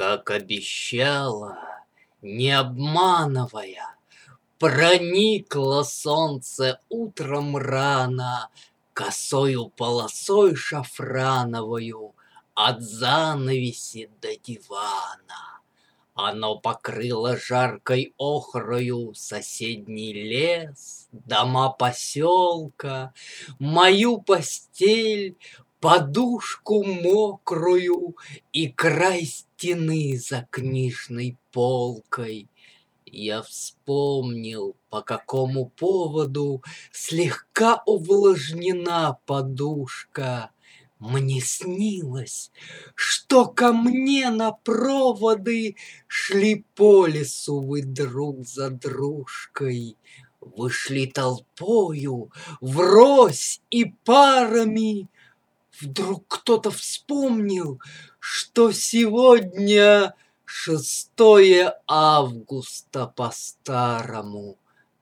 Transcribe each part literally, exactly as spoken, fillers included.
Как обещала, не обманывая, проникло солнце утром рано косою полосой шафрановою от занавеси до дивана. Оно покрыло жаркой охрою соседний лес, дома поселка, мою постель, подушку мокрую и край стены за книжной полкой. Я вспомнил, по какому поводу слегка увлажнена подушка. Мне снилось, что ко мне на проводы шли по лесу вы друг за дружкой. Вы шли толпою, врозь и парами. Вдруг кто-то вспомнил, что сегодня шестое августа по-старому,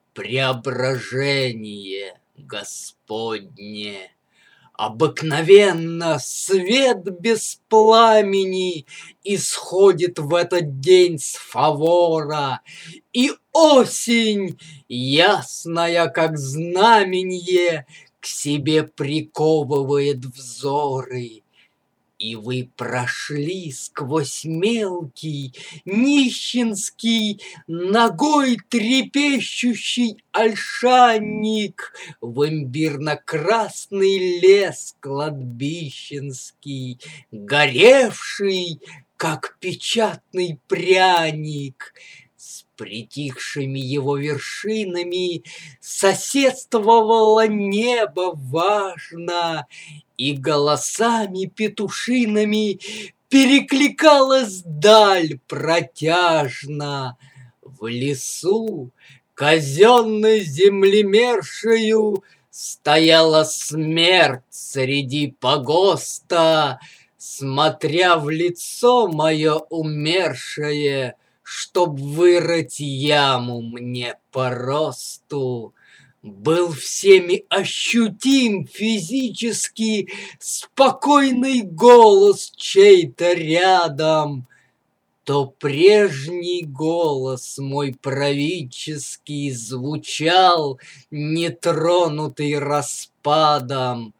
преображение Господне. Обыкновенно свет без пламени исходит в этот день с фавора, и осень, ясная как знаменье, к себе приковывает взоры. И вы прошли сквозь мелкий, нищенский, ногой трепещущий ольшанник в имбирно-красный лес кладбищенский, горевший, как печатный пряник. С притихшими его вершинами соседствовало небо важно, и голосами петушиными перекликалась даль протяжно. В лесу казенной землемершею стояла смерть среди погоста, смотря в лицо мое умершее, чтоб вырыть яму мне по росту. Был всеми ощутим физически спокойный голос чей-то рядом. То прежний голос мой правительский звучал, нетронутый распадом.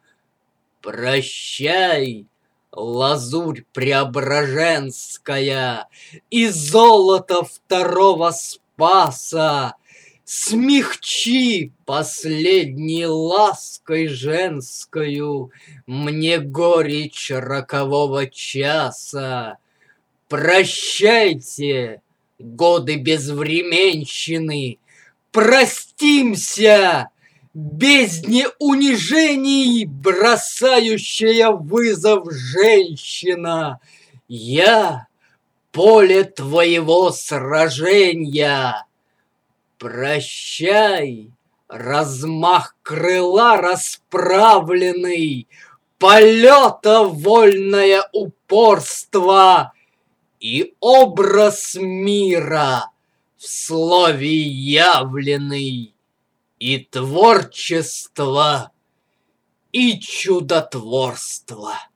Прощай, лазурь преображенская и золото второго Спаса, смягчи последней лаской женскою мне горечь рокового часа. Прощайте, годы безвременщины, простимся, бездне унижений, бросающая вызов женщина. Я — поле твоего сражения. Прощай, размах крыла расправленный, полета вольное упорство и образ мира в слове явленный, и творчество, и чудотворство.